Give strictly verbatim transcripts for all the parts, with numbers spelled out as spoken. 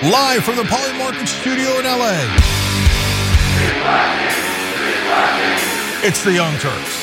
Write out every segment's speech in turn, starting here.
Live from the Polymarket studio in L A. It's the Young Turks.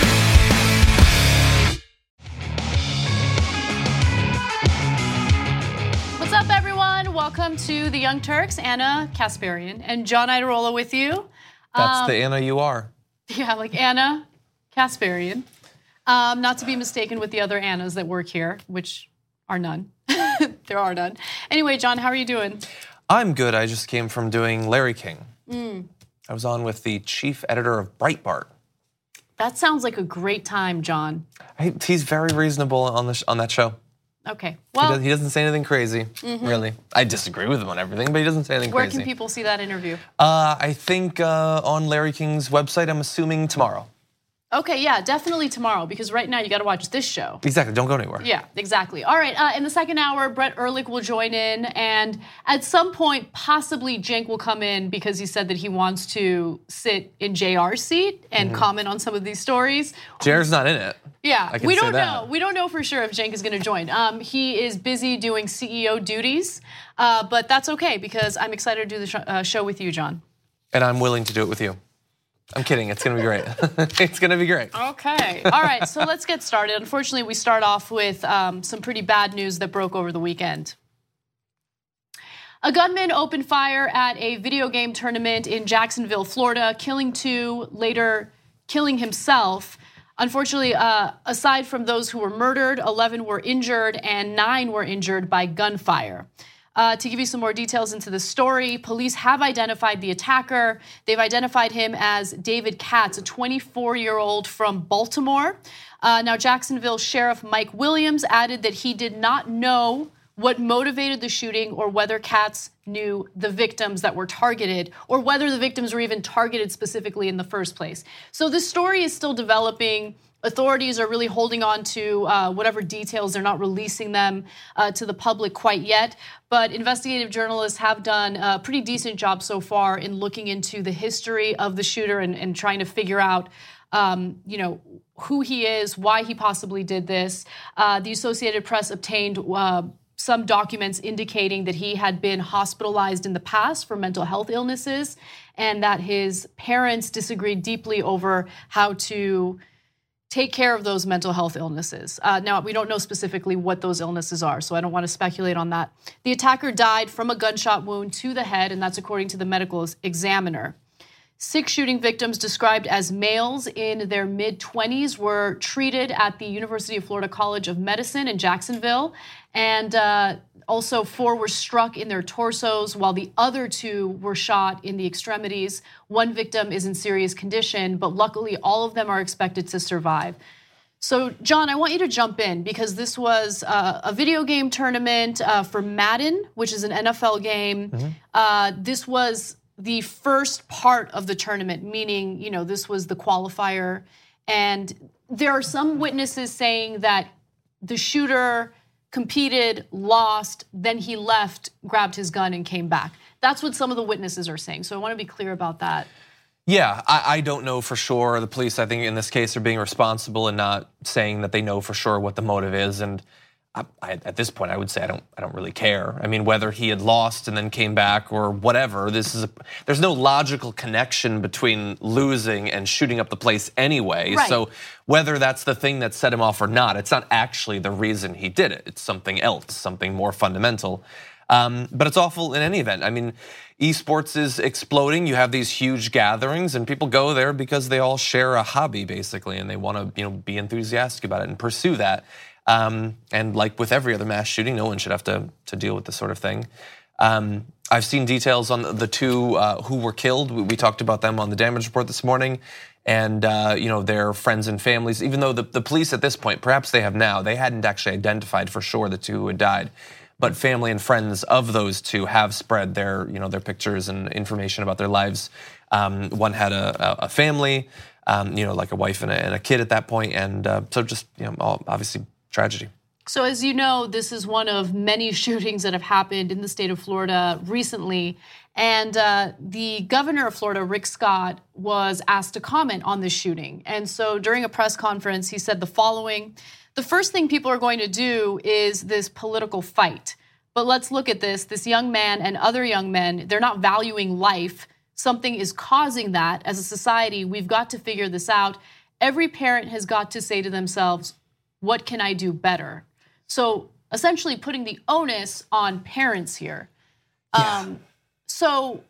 What's up, everyone? Welcome to the Young Turks. Anna Kasparian and John Iadarola with you. That's um, the Anna you are. Yeah, like Anna Kasparian. Um, not to be mistaken with the other Annas that work here, which are none. There are none. Anyway, John, how are you doing? I'm good. I just came from doing Larry King. Mm. I was on with the chief editor of Breitbart. That sounds like a great time, John. I, he's very reasonable on the on that show. Okay. Well, he, does, he doesn't say anything crazy, mm-hmm. really. I disagree with him on everything, but he doesn't say anything Where crazy. Where can people see that interview? Uh, I think uh, on Larry King's website, I'm assuming tomorrow. Okay, yeah, definitely tomorrow, because right now you got to watch this show. Exactly, don't go anywhere. Yeah, exactly. All right, uh, in the second hour, Brett Ehrlich will join in, and at some point, possibly Cenk will come in because he said that he wants to sit in J R's seat and mm-hmm. comment on some of these stories. J R's not in it. Yeah, I can we say don't that. know. We don't know for sure if Cenk is going to join. Um, he is busy doing C E O duties, uh, but that's okay because I'm excited to do the sh- uh, show with you, John. And I'm willing to do it with you. I'm kidding, it's gonna be great. It's gonna be great. Okay, all right, so let's get started. Unfortunately, we start off with um, some pretty bad news that broke over the weekend. A gunman opened fire at a video game tournament in Jacksonville, Florida, killing two, later killing himself. Unfortunately, uh, aside from those who were murdered, eleven were injured and nine were injured by gunfire. Uh, to give you some more details into the story, police have identified the attacker. They've identified him as David Katz, a twenty-four-year-old from Baltimore. Uh, now, Jacksonville Sheriff Mike Williams added that he did not know what motivated the shooting or whether Katz knew the victims that were targeted or whether the victims were even targeted specifically in the first place. So this story is still developing. Authorities are really holding on to uh, whatever details. They're not releasing them uh, to the public quite yet. But investigative journalists have done a pretty decent job so far in looking into the history of the shooter and, and trying to figure out, um, you know, who he is, why he possibly did this. Uh, the Associated Press obtained uh, some documents indicating that he had been hospitalized in the past for mental health illnesses and that his parents disagreed deeply over how to take care of those mental health illnesses. Uh, now, we don't know specifically what those illnesses are, so I don't want to speculate on that. The attacker died from a gunshot wound to the head, and that's according to the medical examiner. Six shooting victims described as males in their mid-twenties were treated at the University of Florida College of Medicine in Jacksonville, and uh, also four were struck in their torsos, while the other two were shot in the extremities. One victim is in serious condition, but luckily all of them are expected to survive. So, John, I want you to jump in because this was uh, a video game tournament uh, for Madden, which is an N F L game. Mm-hmm. Uh, this was the first part of the tournament, meaning, you know, this was the qualifier. And there are some witnesses saying that the shooter competed, lost, then he left, grabbed his gun and came back. That's what some of the witnesses are saying. So I want to be clear about that. Yeah, I, I don't know for sure. The police, I think in this case, are being responsible and not saying that they know for sure what the motive is. And I, I, at this point, I would say I don't, I don't really care. I mean, whether he had lost and then came back or whatever, this is a, there's no logical connection between losing and shooting up the place anyway. Right. So whether that's the thing that set him off or not, it's not actually the reason he did it. It's something else, something more fundamental. Um, but it's awful in any event. I mean, esports is exploding. You have these huge gatherings, and people go there because they all share a hobby, basically, and they want to, you know, be enthusiastic about it and pursue that. Um, and like with every other mass shooting, no one should have to, to deal with this sort of thing. Um, I've seen details on the two uh, who were killed. We, we talked about them on the damage report this morning. And uh, you know, their friends and families, even though the, the police at this point, perhaps they have now, they hadn't actually identified for sure the two who had died. But family and friends of those two have spread their, you know, their pictures and information about their lives. Um, one had a, a family, um, you know, like a wife and a, and a kid at that point. And uh, so just, you know, all, obviously, tragedy. So as you know, this is one of many shootings that have happened in the state of Florida recently. And uh, the governor of Florida, Rick Scott, was asked to comment on this shooting. And so during a press conference, he said the following: the first thing people are going to do is this political fight. But let's look at this. This young man and other young men, they're not valuing life. Something is causing that. As a society, we've got to figure this out. Every parent has got to say to themselves, what can I do better? So essentially putting the onus on parents here. Yeah. Um, so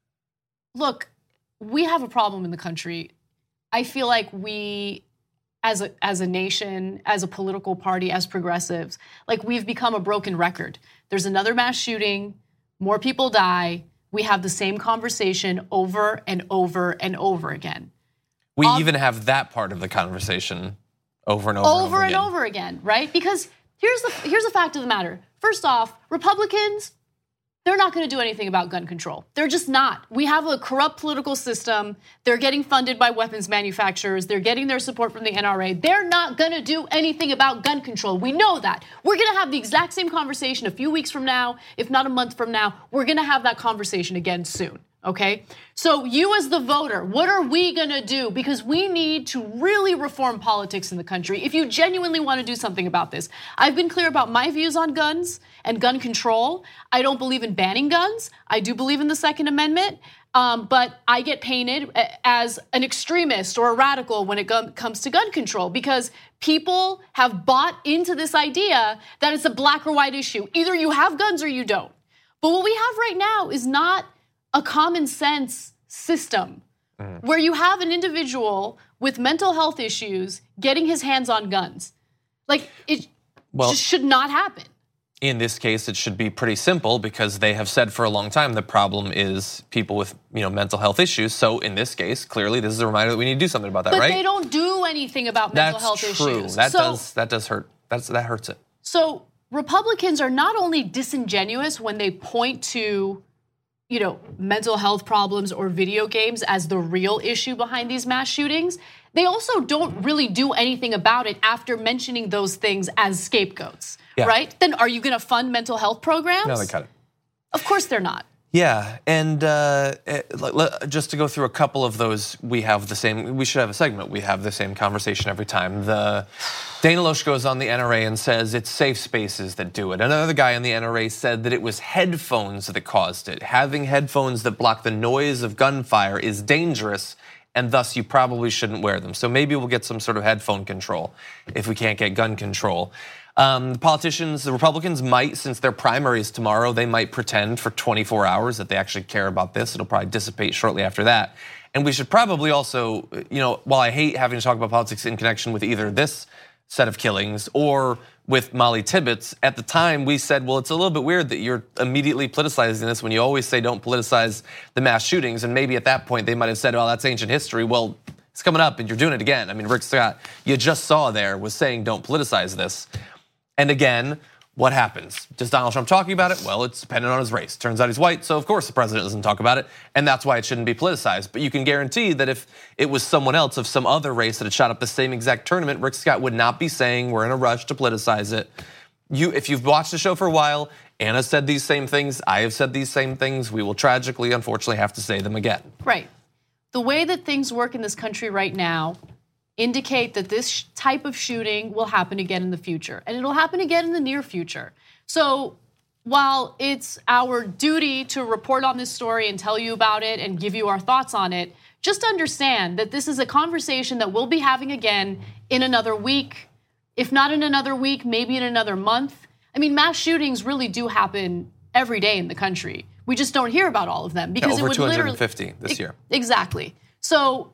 look, we have a problem in the country. I feel like we, as a, as a nation, as a political party, as progressives, like we've become a broken record. There's another mass shooting, more people die. We have the same conversation over and over and over again. We Um, even have that part of the conversation over and over, over and over and again. over again, right? Because here's the here's the fact of the matter. First off, Republicans, they're not going to do anything about gun control. They're just not. We have a corrupt political system. They're getting funded by weapons manufacturers. They're getting their support from the N R A. They're not going to do anything about gun control. We know that. We're going to have the exact same conversation a few weeks from now, if not a month from now. We're going to have that conversation again soon. Okay, so you as the voter, what are we gonna do? Because we need to really reform politics in the country if you genuinely want to do something about this. I've been clear about my views on guns and gun control. I don't believe in banning guns. I do believe in the Second Amendment, um, but I get painted as an extremist or a radical when it comes to gun control because people have bought into this idea that it's a black or white issue. Either you have guns or you don't. But what we have right now is not a common sense system mm. where you have an individual with mental health issues getting his hands on guns. Like, it well, just should not happen. In this case, it should be pretty simple because they have said for a long time the problem is people with, you know, mental health issues. So in this case, clearly this is a reminder that we need to do something about that, but right? But they don't do anything about mental That's health true. issues. That so, does that does hurt. That's that hurts it. So Republicans are not only disingenuous when they point to, you know, mental health problems or video games as the real issue behind these mass shootings, they also don't really do anything about it after mentioning those things as scapegoats, yeah. right? Then are you gonna fund mental health programs? No, they cut it. Of course they're not. Yeah, and uh, just to go through a couple of those, we have the same, we should have a segment, we have the same conversation every time. The Dana Loesch goes on the N R A and says it's safe spaces that do it. Another guy on the N R A said that it was headphones that caused it. Having headphones that block the noise of gunfire is dangerous, and thus you probably shouldn't wear them. So maybe we'll get some sort of headphone control if we can't get gun control. Um, the politicians, the Republicans might, since their primary is tomorrow, they might pretend for twenty-four hours that they actually care about this. It'll probably dissipate shortly after that. And we should probably also, you know, while I hate having to talk about politics in connection with either this set of killings or with Molly Tibbetts, at the time we said, well, it's a little bit weird that you're immediately politicizing this when you always say don't politicize the mass shootings. And maybe at that point they might have said, well, that's ancient history. Well, it's coming up and you're doing it again. I mean, Rick Scott, you just saw there, was saying don't politicize this. And again, what happens? Does Donald Trump talking about it? Well, it's dependent on his race. Turns out he's white, so of course the president doesn't talk about it, and that's why it shouldn't be politicized. But you can guarantee that if it was someone else of some other race that had shot up the same exact tournament, Rick Scott would not be saying we're in a rush to politicize it. You, if you've watched the show for a while, Anna said these same things, I have said these same things, we will tragically, unfortunately, have to say them again. Right. The way that things work in this country right now indicate that this type of shooting will happen again in the future, and it'll happen again in the near future. So while it's our duty to report on this story and tell you about it and give you our thoughts on it, just understand that this is a conversation that we'll be having again in another week, if not in another week, maybe in another month. I mean, mass shootings really do happen every day in the country. We just don't hear about all of them because yeah, over it would two hundred fifty literally, this year. Exactly. So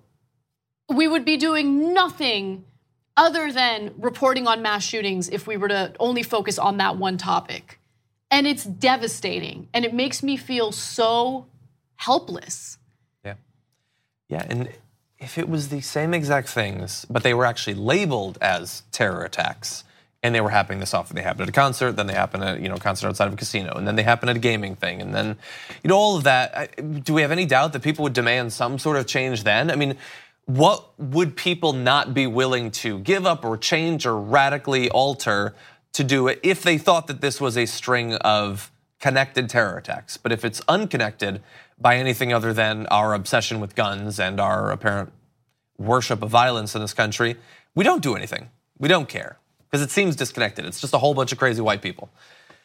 we would be doing nothing other than reporting on mass shootings if we were to only focus on that one topic. And it's devastating, and it makes me feel so helpless. Yeah, yeah, and if it was the same exact things, but they were actually labeled as terror attacks, and they were happening this often, they happened at a concert, then they happen at, you know, a concert outside of a casino, and then they happen at a gaming thing, and then, you know, all of that. Do we have any doubt that people would demand some sort of change then? I mean, what would people not be willing to give up or change or radically alter to do it if they thought that this was a string of connected terror attacks? But if it's unconnected by anything other than our obsession with guns and our apparent worship of violence in this country, we don't do anything. We don't care because it seems disconnected. It's just a whole bunch of crazy white people.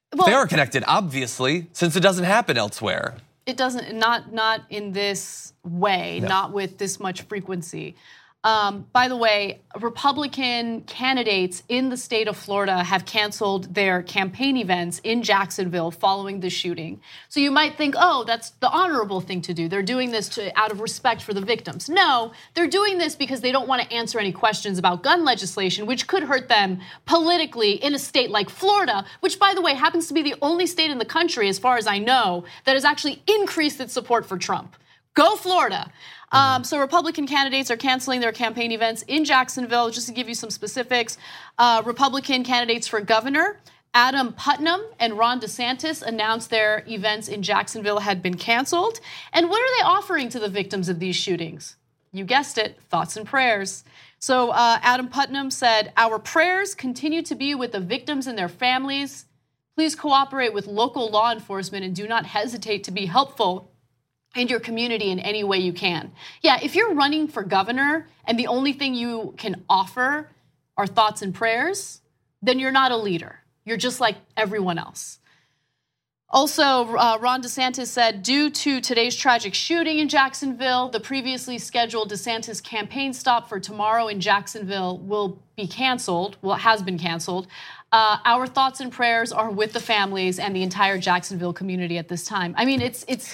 Well, they are connected, obviously, since it doesn't happen elsewhere. It doesn't, not not in this way, No. not with this much frequency. Um, by the way, Republican candidates in the state of Florida have canceled their campaign events in Jacksonville following the shooting. So you might think, oh, that's the honorable thing to do. They're doing this to, out of respect for the victims. No, they're doing this because they don't want to answer any questions about gun legislation, which could hurt them politically in a state like Florida, which, by the way, happens to be the only state in the country, as far as I know, that has actually increased its support for Trump. Go Florida. Um, so Republican candidates are canceling their campaign events in Jacksonville. Just to give you some specifics, uh, Republican candidates for governor, Adam Putnam and Ron DeSantis, announced their events in Jacksonville had been canceled. And what are they offering to the victims of these shootings? You guessed it, thoughts and prayers. So uh, Adam Putnam said, our prayers continue to be with the victims and their families. Please cooperate with local law enforcement and do not hesitate to be helpful in your community in any way you can. Yeah, if you're running for governor and the only thing you can offer are thoughts and prayers, then you're not a leader. You're just like everyone else. Also, uh, Ron DeSantis said, due to today's tragic shooting in Jacksonville, the previously scheduled DeSantis campaign stop for tomorrow in Jacksonville will be canceled. Well, it has been canceled. Uh, our thoughts and prayers are with the families and the entire Jacksonville community at this time. I mean, it's it's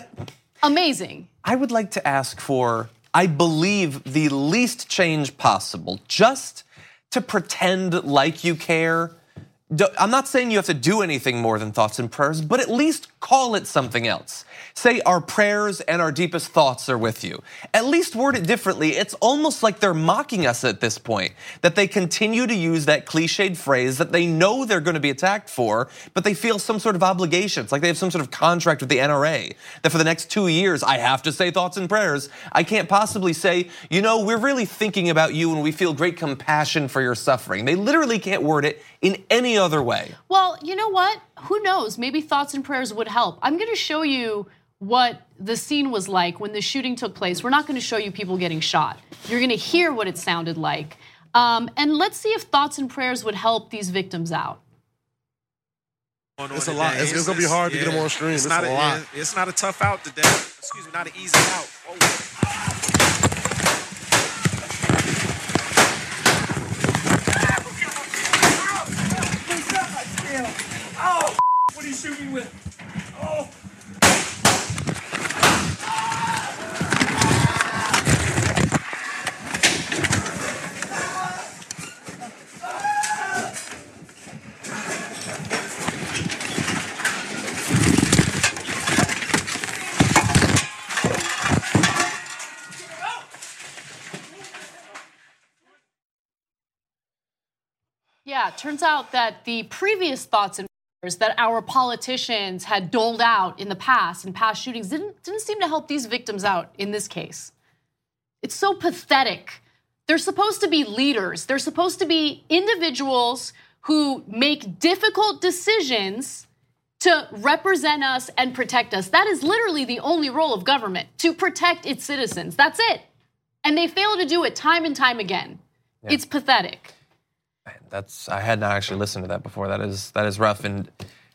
amazing. I would like to ask for, I believe, the least change possible, just to pretend like you care. I'm not saying you have to do anything more than thoughts and prayers, but at least call it something else. Say our prayers and our deepest thoughts are with you. At least word it differently. It's almost like they're mocking us at this point, that they continue to use that cliched phrase that they know they're going to be attacked for, but they feel some sort of obligation. It's like they have some sort of contract with the N R A, that for the next two years, I have to say thoughts and prayers. I can't possibly say, you know, we're really thinking about you and we feel great compassion for your suffering. They literally can't word it in any other way. Well, you know what? Who knows? Maybe thoughts and prayers would help. I'm going to show you what the scene was like when the shooting took place. We're not going to show you people getting shot. You're going to hear what it sounded like. Um, and let's see if thoughts and prayers would help these victims out. It's a lot. It's, it's going to be hard yeah. to get them on stream. It's, it's not a, a lot. It's not a tough out today. Excuse me, not an easy out. Oh. Oh, what are you shooting with? Oh. Yeah, it turns out that the previous thoughts and prayers that our politicians had doled out in the past, in past shootings, didn't, didn't seem to help these victims out in this case. It's so pathetic. They're supposed to be leaders. They're supposed to be individuals who make difficult decisions to represent us and protect us. That is literally the only role of government, to protect its citizens. That's it. And they fail to do it time and time again. Yeah. It's pathetic. That's, I had not actually listened to that before. That is, that is rough. And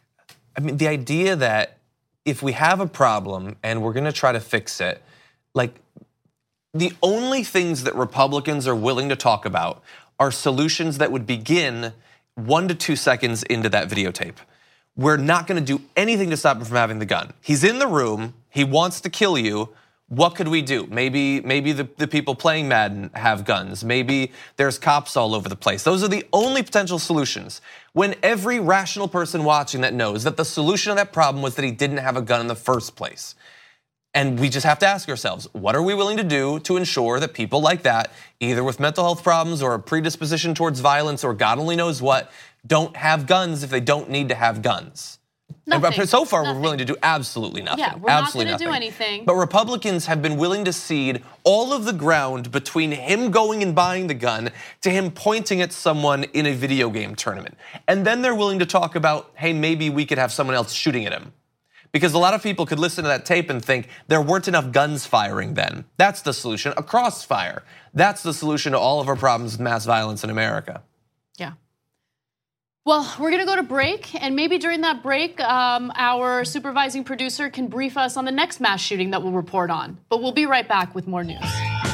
I mean, the idea that if we have a problem and we're gonna try to fix it, like the only things that Republicans are willing to talk about are solutions that would begin one to two seconds into that videotape. We're not gonna do anything to stop him from having the gun. He's in the room, he wants to kill you. What could we do? Maybe maybe the, the people playing Madden have guns. Maybe there's cops all over the place. Those are the only potential solutions. When every rational person watching that knows that the solution to that problem was that he didn't have a gun in the first place. And we just have to ask ourselves, what are we willing to do to ensure that people like that, either with mental health problems or a predisposition towards violence or God only knows what, don't have guns if they don't need to have guns? Nothing. And so far, nothing. we're willing to do absolutely nothing. Yeah, we're absolutely not going to do nothing. anything. But Republicans have been willing to cede all of the ground between him going and buying the gun to him pointing at someone in a video game tournament. And then they're willing to talk about, hey, maybe we could have someone else shooting at him. Because a lot of people could listen to that tape and think there weren't enough guns firing then. That's the solution, a crossfire. That's the solution to all of our problems with mass violence in America. Yeah. Well, we're going to go to break, and maybe during that break, um, our supervising producer can brief us on the next mass shooting that we'll report on. But we'll be right back with more news.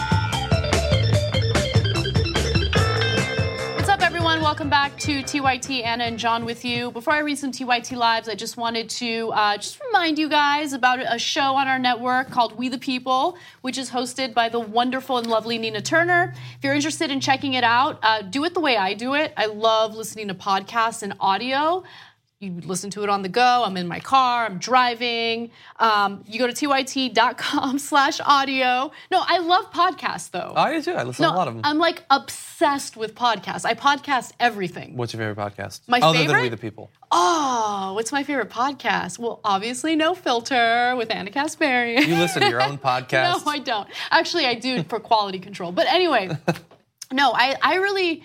What's up, everyone? Welcome back to T Y T. Anna and John with you. Before I read some T Y T Lives, I just wanted to uh, just remind you guys about a show on our network called We the People, which is hosted by the wonderful and lovely Nina Turner. If you're interested in checking it out, uh, do it the way I do it. I love listening to podcasts and audio. You listen to it on the go. I'm in my car. I'm driving. Um, you go to T Y T dot com slash audio. No, I love podcasts, though. I do too. I listen no, to a lot of them. I'm like obsessed with podcasts. I podcast everything. What's your favorite podcast? My Other favorite? than We the People. Oh, what's my favorite podcast? Well, obviously No Filter with Anna Kasparian. You listen to your own podcast? No, I don't. Actually, I do for quality control. But anyway, no, I, I really...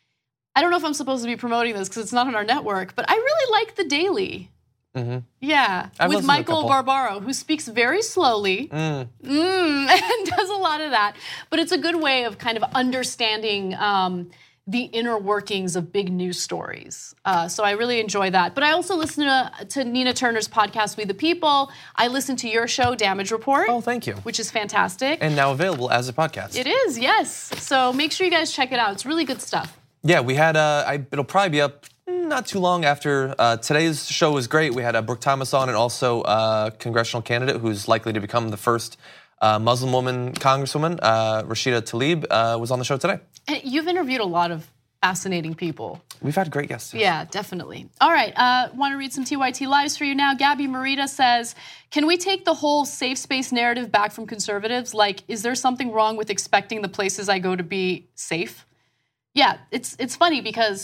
I don't know if I'm supposed to be promoting this because it's not on our network, but I really like The Daily. Mm-hmm. Yeah, I've with Michael Barbaro, who speaks very slowly mm. Mm, and does a lot of that. But it's a good way of kind of understanding um, the inner workings of big news stories. Uh, so I really enjoy that. But I also listen to, to Nina Turner's podcast, We the People. I listen to your show, Damage Report. Oh, thank you. Which is fantastic. And now available as a podcast. It is, yes. So make sure you guys check it out. It's really good stuff. Yeah, we had, uh, I, it'll probably be up not too long after uh, today's show was great. We had uh, Brooke Thomas on and also a congressional candidate who's likely to become the first uh, Muslim woman congresswoman. Uh, Rashida Tlaib uh, was on the show today. And you've interviewed a lot of fascinating people. We've had great guests. Yeah, definitely. All right, uh, want to read some T Y T Lives for you now. Gabby Marita says, can we take the whole safe space narrative back from conservatives? Like, is there something wrong with expecting the places I go to be safe? Yeah, it's it's funny because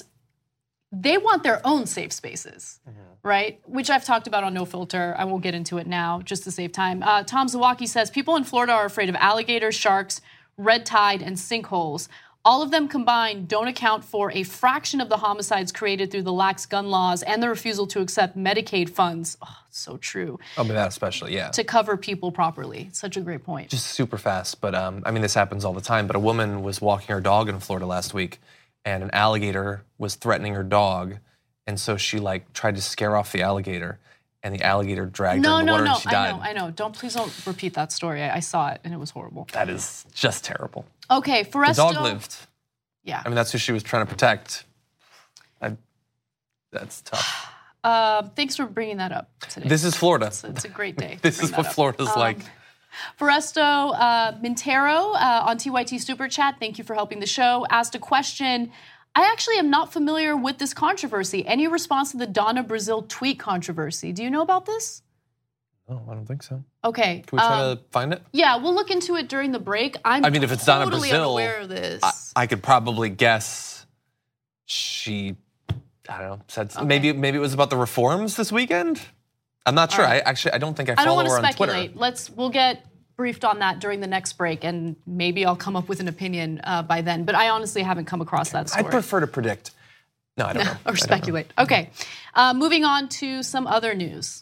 they want their own safe spaces, mm-hmm. right? Which I've talked about on No Filter. I won't get into it now, just to save time. Uh, Tom Zawacki says, people in Florida are afraid of alligators, sharks, red tide, and sinkholes. All of them combined don't account for a fraction of the homicides created through the lax gun laws and the refusal to accept Medicaid funds. Oh, so true. Oh, but that especially, yeah. To cover people properly. Such a great point. Just super fast, but um, I mean, this happens all the time. But a woman was walking her dog in Florida last week, and an alligator was threatening her dog, and so she like tried to scare off the alligator, and the alligator dragged no, her in the no, water no, and she died. I know, I know. Don't please don't repeat that story. I, I saw it and it was horrible. That is just terrible. Okay, Foresto. The dog lived. Yeah. I mean, that's who she was trying to protect. I, that's tough. Uh, thanks for bringing that up today. This is Florida. It's, it's a great day. This is what Florida's um, like. Foresto uh, Mintero uh, on T Y T Super Chat, thank you for helping the show, asked a question. I actually am not familiar with this controversy. Any response to the Donna Brazil tweet controversy? Do you know about this? No, I don't think so. Okay. Can we try um, to find it? Yeah, we'll look into it during the break. I'm I mean, if it's totally Donna Brazil, unaware of this. I, I could probably guess she, I don't know, said okay. maybe maybe it was about the reforms this weekend. I'm not sure. Right. I actually I don't think I follow her on Twitter. I don't want to speculate. Twitter. Let's we'll get briefed on that during the next break, and maybe I'll come up with an opinion uh, by then. But I honestly haven't come across that story. I prefer to predict. No, I don't know. Or speculate. Okay, uh, moving on to some other news.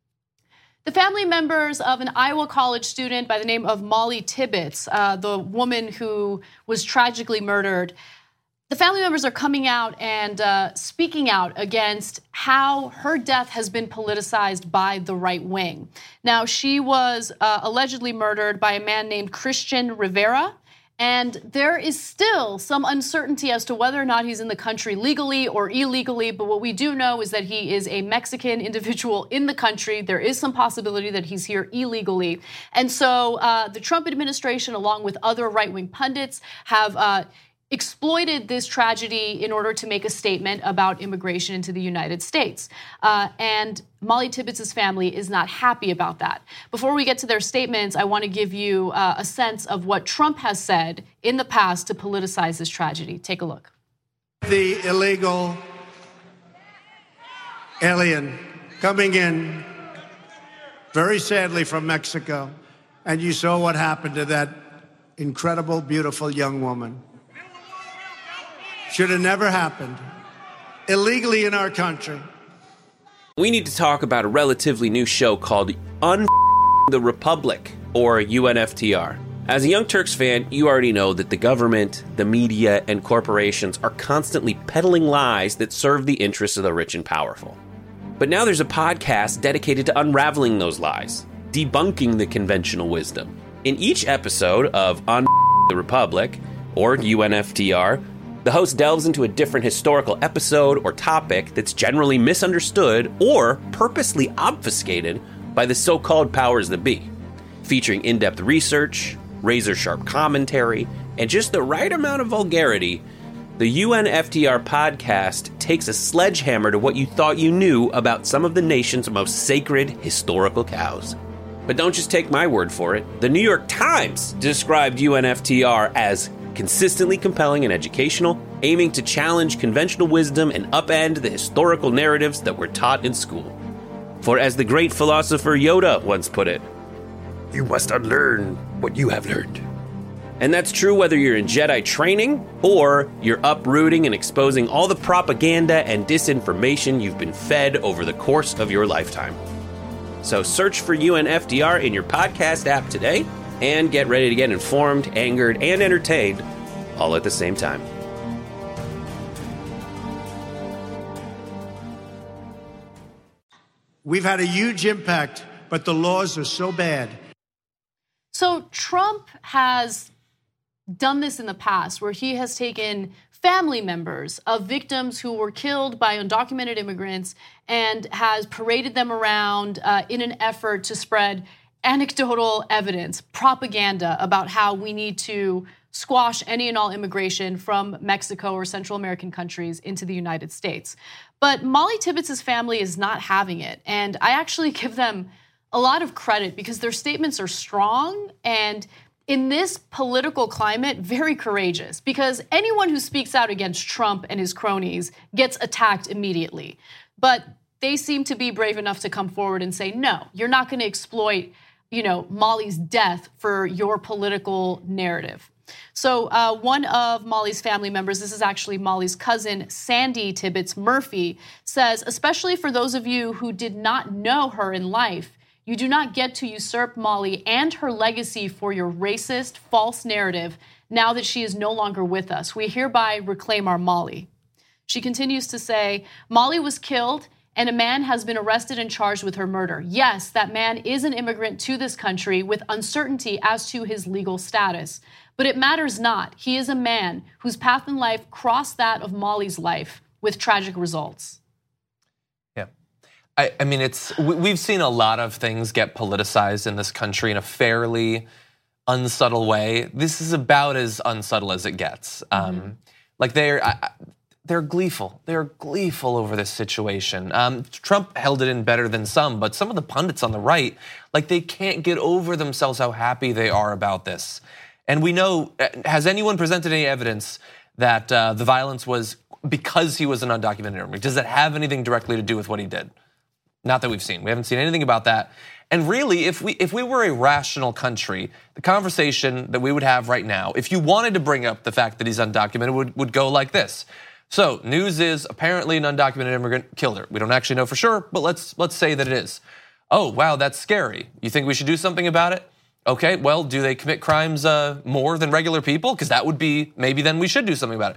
The family members of an Iowa college student by the name of Molly Tibbetts, uh, the woman who was tragically murdered, the family members are coming out and uh, speaking out against how her death has been politicized by the right wing. Now, she was uh, allegedly murdered by a man named Christian Rivera, and there is still some uncertainty as to whether or not he's in the country legally or illegally, but what we do know is that he is a Mexican individual in the country. There is some possibility that he's here illegally. And so uh, the Trump administration, along with other right-wing pundits, have uh, exploited this tragedy in order to make a statement about immigration into the United States. Uh, and Molly Tibbetts' family is not happy about that. Before we get to their statements, I want to give you uh, a sense of what Trump has said in the past to politicize this tragedy. Take a look. The illegal alien coming in, very sadly, from Mexico, and you saw what happened to that incredible, beautiful young woman. Should have never happened. Illegally in our country. We need to talk about a relatively new show called Un the Republic, or U N F T R. As a Young Turks fan, you already know that the government, the media, and corporations are constantly peddling lies that serve the interests of the rich and powerful. But now there's a podcast dedicated to unraveling those lies, debunking the conventional wisdom. In each episode of On the Republic, or U N F T R, the host delves into a different historical episode or topic that's generally misunderstood or purposely obfuscated by the so-called powers that be, featuring in-depth research, razor-sharp commentary, and just the right amount of vulgarity. The U N F T R podcast takes a sledgehammer to what you thought you knew about some of the nation's most sacred historical cows. But don't just take my word for it. The New York Times described U N F T R as consistently compelling and educational, aiming to challenge conventional wisdom and upend the historical narratives that were taught in school. For as the great philosopher Yoda once put it, you must unlearn what you have learned. And that's true whether you're in Jedi training or you're uprooting and exposing all the propaganda and disinformation you've been fed over the course of your lifetime. So search for U N F T R in your podcast app today and get ready to get informed, angered, and entertained all at the same time. We've had a huge impact, but the laws are so bad. So Trump has done this in the past where he has taken family members of victims who were killed by undocumented immigrants and has paraded them around uh, in an effort to spread anecdotal evidence, propaganda about how we need to squash any and all immigration from Mexico or Central American countries into the United States. But Molly Tibbetts' family is not having it. And I actually give them a lot of credit because their statements are strong and in this political climate, very courageous, because anyone who speaks out against Trump and his cronies gets attacked immediately. But they seem to be brave enough to come forward and say, no, you're not going to exploit, you know, Molly's death for your political narrative. So uh, one of Molly's family members, this is actually Molly's cousin, Sandy Tibbetts Murphy, says, especially for those of you who did not know her in life, you do not get to usurp Molly and her legacy for your racist, false narrative now that she is no longer with us. We hereby reclaim our Molly. She continues to say, Molly was killed and a man has been arrested and charged with her murder. Yes, that man is an immigrant to this country with uncertainty as to his legal status. But it matters not. He is a man whose path in life crossed that of Molly's life with tragic results. I, I mean, it's we've seen a lot of things get politicized in this country in a fairly unsubtle way. This is about as unsubtle as it gets. Mm-hmm. Um, like they're I, they're gleeful. They're gleeful over this situation. Um, Trump held it in better than some, but some of the pundits on the right, like they can't get over themselves how happy they are about this. And we know, has anyone presented any evidence that uh, the violence was because he was an undocumented immigrant? Does that have anything directly to do with what he did? Not that we've seen. We haven't seen anything about that. And really, if we if we were a rational country, the conversation that we would have right now, if you wanted to bring up the fact that he's undocumented, would, would go like this. So, news is apparently an undocumented immigrant killed her. We don't actually know for sure, but let's let's say that it is. Oh, wow, that's scary. You think we should do something about it? Okay, well, do they commit crimes uh, more than regular people? Because that would be, maybe then we should do something about it.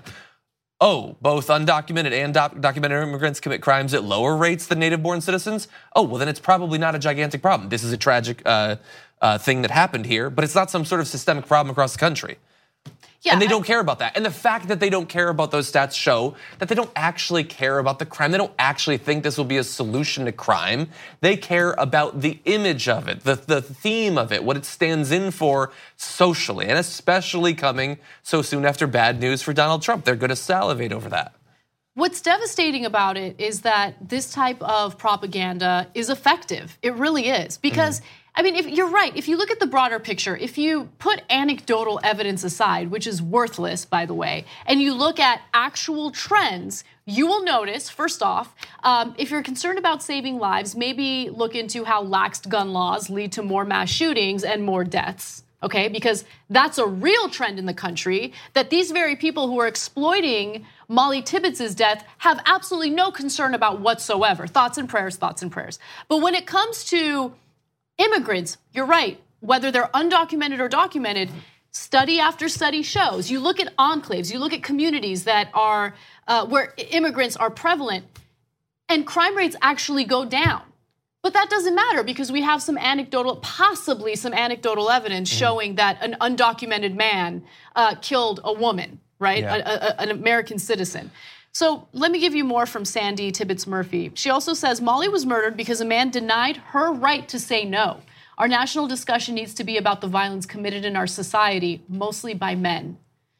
Oh, both undocumented and documented immigrants commit crimes at lower rates than native-born citizens? Oh, well, then it's probably not a gigantic problem. This is a tragic uh, uh, thing that happened here, but it's not some sort of systemic problem across the country. Yeah, and they don't care about that. And the fact that they don't care about those stats show that they don't actually care about the crime. They don't actually think this will be a solution to crime. They care about the image of it, the, the theme of it, what it stands in for socially, and especially coming so soon after bad news for Donald Trump. They're going to salivate over that. What's devastating about it is that this type of propaganda is effective. It really is. Because, mm-hmm. I mean, if you're right. If you look at the broader picture, if you put anecdotal evidence aside, which is worthless, by the way, and you look at actual trends, you will notice, first off, um, if you're concerned about saving lives, maybe look into how laxed gun laws lead to more mass shootings and more deaths. Okay, because that's a real trend in the country, that these very people who are exploiting Molly Tibbetts' death have absolutely no concern about whatsoever. Thoughts and prayers, thoughts and prayers. But when it comes to immigrants, you're right. whether they're undocumented or documented, study after study shows. You look at enclaves, you look at communities that are uh, where immigrants are prevalent, and crime rates actually go down. But that doesn't matter because we have some anecdotal, possibly some anecdotal evidence mm. showing that an undocumented man uh, killed a woman, right? Yeah. A, a, an American citizen. So let me give you more from Sandy Tibbetts Murphy. She also says Molly was murdered because a man denied her right to say no. Our national discussion needs to be about the violence committed in our society, mostly by men.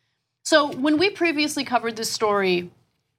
So when we previously covered this story,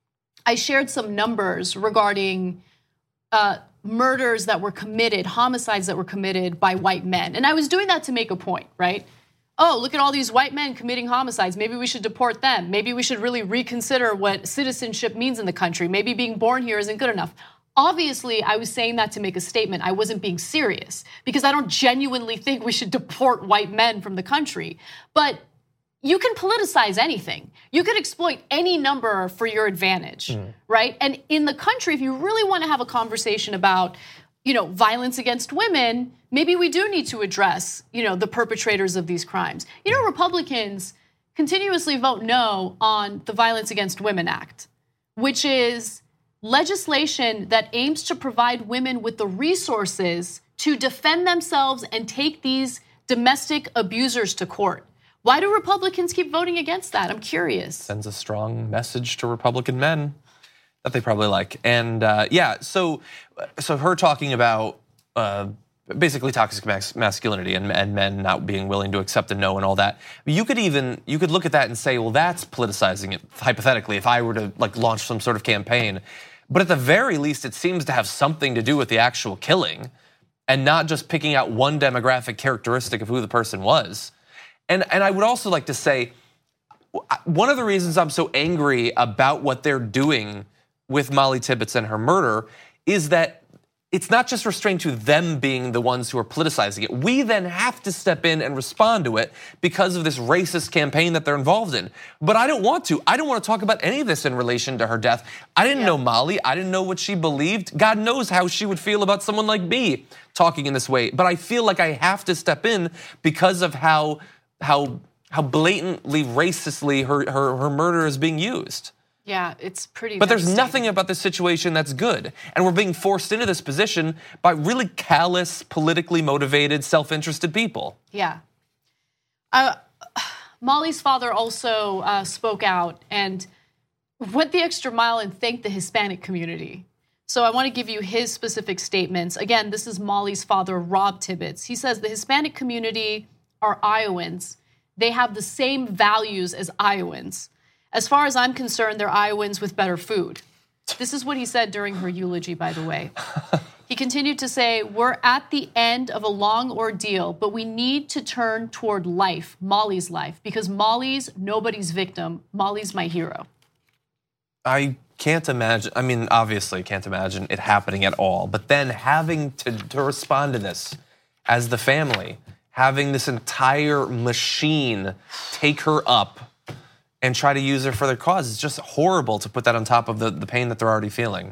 I shared some numbers regarding uh, murders that were committed, homicides that were committed by white men. And I was doing that to make a point, right? Oh, look at all these white men committing homicides. Maybe we should deport them. Maybe we should really reconsider what citizenship means in the country. Maybe being born here isn't good enough. Obviously, I was saying that to make a statement. I wasn't being serious because I don't genuinely think we should deport white men from the country. But you can politicize anything. You could exploit any number for your advantage, mm. right? And in the country, if you really want to have a conversation about, you know, violence against women, maybe we do need to address, you know, the perpetrators of these crimes. You know, Republicans continuously vote no on the Violence Against Women Act, which is legislation that aims to provide women with the resources to defend themselves and take these domestic abusers to court. Why do Republicans keep voting against that? I'm curious. Sends a strong message to Republican men that they probably like. And uh, yeah, so so her talking about uh, basically toxic mas- masculinity and, and men not being willing to accept a no and all that. You could even, you could look at that and say, well, that's politicizing it, hypothetically, if I were to like launch some sort of campaign. But at the very least, it seems to have something to do with the actual killing and not just picking out one demographic characteristic of who the person was. And, and I would also like to say, one of the reasons I'm so angry about what they're doing with Molly Tibbetts and her murder is that it's not just restrained to them being the ones who are politicizing it. We then have to step in and respond to it because of this racist campaign that they're involved in. But I don't want to. I don't want to talk about any of this in relation to her death. I didn't yeah. know Molly. I didn't know what she believed. God knows how she would feel about someone like me talking in this way. But I feel like I have to step in because of how how how blatantly racistly her her, her murder is being used. Yeah, it's pretty But there's nothing about this situation that's good. And we're being forced into this position by really callous, politically motivated, self-interested people. Yeah. Uh, Molly's father also uh, spoke out and went the extra mile and thanked the Hispanic community. So I want to give you his specific statements. Again, this is Molly's father, Rob Tibbetts. He says the Hispanic community are Iowans. They have the same values as Iowans. As far as I'm concerned, they're Iowans with better food. This is what he said during her eulogy, by the way. He continued to say, we're at the end of a long ordeal, but we need to turn toward life, Molly's life, because Molly's nobody's victim. Molly's my hero. I can't imagine, I mean, obviously can't imagine it happening at all, but then having to, to respond to this as the family, having this entire machine take her up and try to use her for their cause. It's just horrible to put that on top of the, the pain that they're already feeling.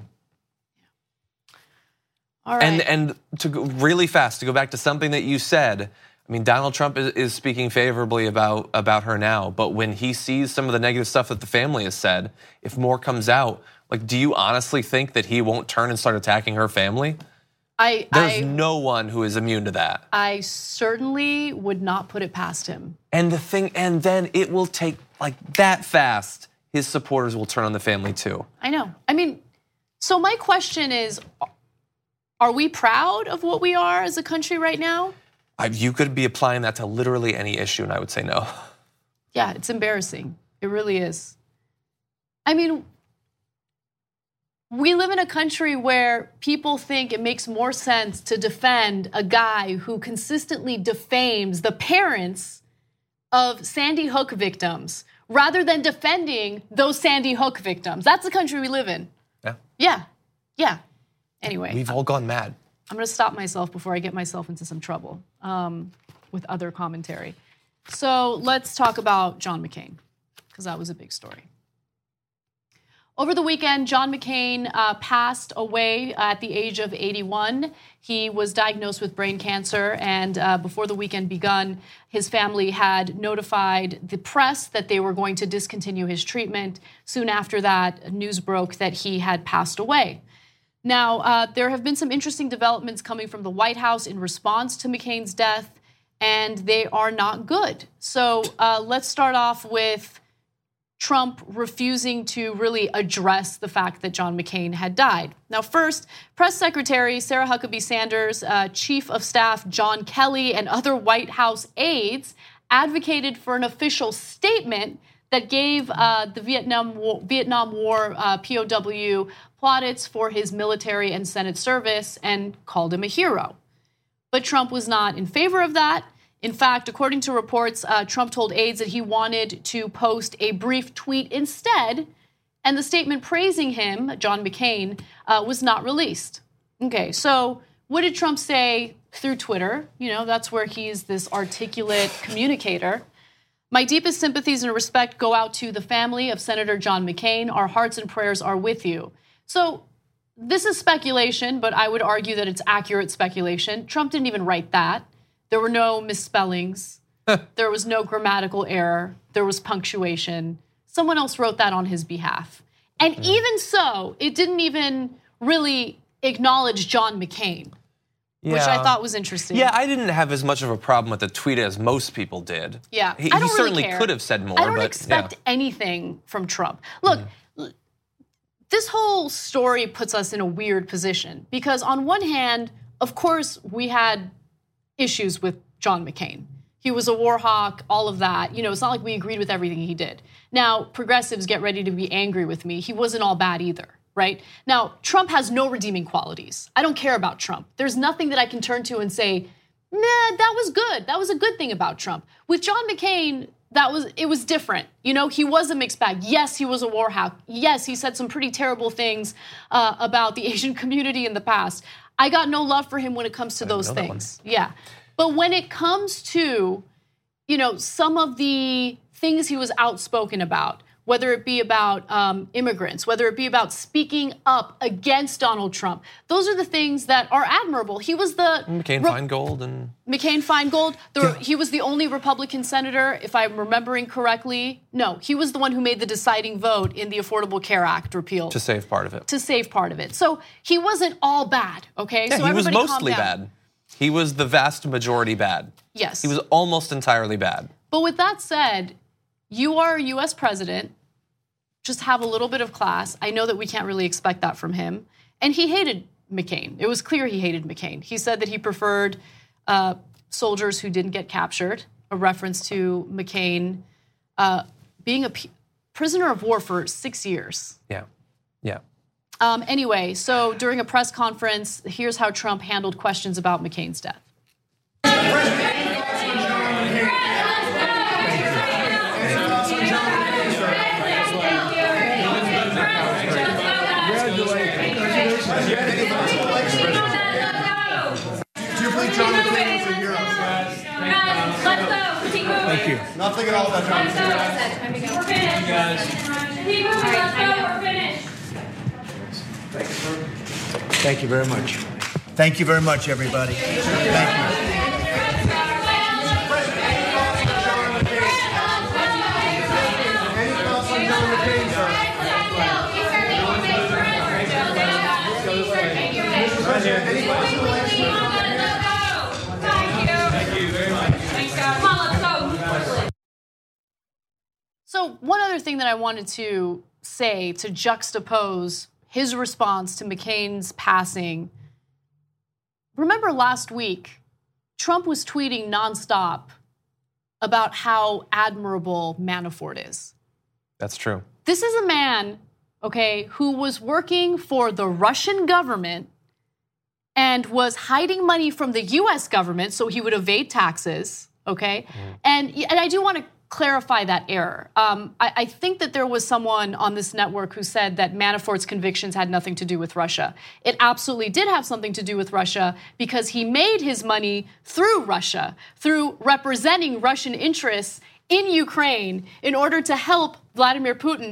All right. And and to go really fast, to go back to something that you said, I mean, Donald Trump is, is speaking favorably about, about her now, but when he sees some of the negative stuff that the family has said, if more comes out, like, do you honestly think that he won't turn and start attacking her family? I, There's I, no one who is immune to that. I certainly would not put it past him. And the thing, and then it will take like that fast, his supporters will turn on the family too. I know. I mean, so my question is, are we proud of what we are as a country right now? I, you could be applying that to literally any issue, and I would say no. Yeah, it's embarrassing. It really is. I mean, we live in a country where people think it makes more sense to defend a guy who consistently defames the parents of Sandy Hook victims rather than defending those Sandy Hook victims. That's the country we live in. Yeah. Yeah. Yeah. Anyway. We've all gone mad. I'm going to stop myself before I get myself into some trouble um, with other commentary. So let's talk about John McCain, because that was a big story. Over the weekend, John McCain uh, passed away at the age of eighty-one. He was diagnosed with brain cancer, and uh, before the weekend begun, his family had notified the press that they were going to discontinue his treatment. Soon after that, news broke that he had passed away. Now, uh, there have been some interesting developments coming from the White House in response to McCain's death, and they are not good. So uh, let's start off with Trump refusing to really address the fact that John McCain had died. Now, first, Press Secretary Sarah Huckabee Sanders, uh, Chief of Staff John Kelly, and other White House aides advocated for an official statement that gave uh, the Vietnam War, Vietnam War uh, P O W plaudits for his military and Senate service and called him a hero. But Trump was not in favor of that. In fact, according to reports, uh, Trump told aides that he wanted to post a brief tweet instead, and the statement praising him, John McCain, uh, was not released. Okay, so what did Trump say through Twitter? You know, that's where he's this articulate communicator. My deepest sympathies and respect go out to the family of Senator John McCain. Our hearts and prayers are with you. So this is speculation, but I would argue that it's accurate speculation. Trump didn't even write that. There were no misspellings. There was no grammatical error. There was punctuation. Someone else wrote that on his behalf. And mm. even so, it didn't even really acknowledge John McCain, yeah. which I thought was interesting. Yeah, I didn't have as much of a problem with the tweet as most people did. Yeah, he, I don't he certainly really care. could have said more. I don't but, expect yeah. anything from Trump. Look, mm. this whole story puts us in a weird position because on one hand, of course, we had issues with John McCain. He was a war hawk, all of that. You know, it's not like we agreed with everything he did. Now, progressives get ready to be angry with me. He wasn't all bad either, right? Now, Trump has no redeeming qualities. I don't care about Trump. There's nothing that I can turn to and say, nah, that was good. That was a good thing about Trump. With John McCain, that was it was different. You know, he was a mixed bag. Yes, he was a war hawk. Yes, he said some pretty terrible things uh, about the Asian community in the past. I got no love for him when it comes to those things. Yeah. But when it comes to, you know, some of the things he was outspoken about, whether it be about um, immigrants, whether it be about speaking up against Donald Trump, those are the things that are admirable. He was the McCain Re- Feingold and McCain Feingold. The, he was the only Republican senator, if I'm remembering correctly. No, he was the one who made the deciding vote in the Affordable Care Act repeal to save part of it. To save part of it. So he wasn't all bad. Okay, yeah, so he was everybody mostly calm down. bad. He was the vast majority bad. Yes, he was almost entirely bad. But with that said, you are a U S president. Just have a little bit of class. I know that we can't really expect that from him. And he hated McCain. It was clear he hated McCain. He said that he preferred uh, soldiers who didn't get captured, a reference to McCain uh, being a p- prisoner of war for six years. Yeah, yeah. Um, anyway, so during a press conference, here's how Trump handled questions about McCain's death. Thank you. Nothing at all about John McCain. We're finished. Guys. Keep moving. Let's go. We're finished. Thank you very much. Thank you very much, everybody. Thank you. So one other thing that I wanted to say to juxtapose his response to McCain's passing. Remember last week, Trump was tweeting nonstop about how admirable Manafort is. That's true. This is a man, okay, who was working for the Russian government and was hiding money from the U S government so he would evade taxes, okay? Mm. And, and I do want to clarify that error. Um, I, I think that there was someone on this network who said that Manafort's convictions had nothing to do with Russia. It absolutely did have something to do with Russia because he made his money through Russia, through representing Russian interests in Ukraine in order to help Vladimir Putin